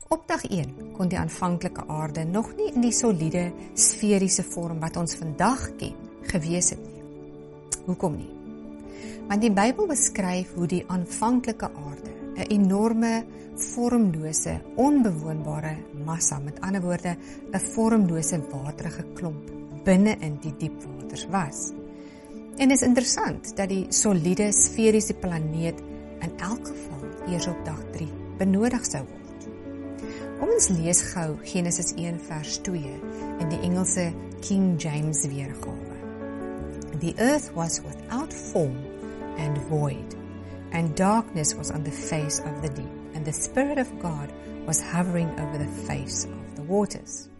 Op dag 1 kon die aanvanklike aarde nog nie in die soliede sferiese vorm wat ons vandag ken gewees het nie. Hoekom nie? Want die Bybel beskryf hoe die aanvanklike aarde 'n enorme, vormlose, onbewoonbare massa, met ander woorde 'n vormlose waterige klomp binne in die diepwaters was. En is interessant dat die soliede sferiese planeet in elk geval eers op dag 3 benodig sou word. Kom ons lees gou Genesis 1 vers 2 in die Engelse King James weergawe. The earth was without form and void, and darkness was on the face of the deep, and the Spirit of God was hovering over the face of the waters.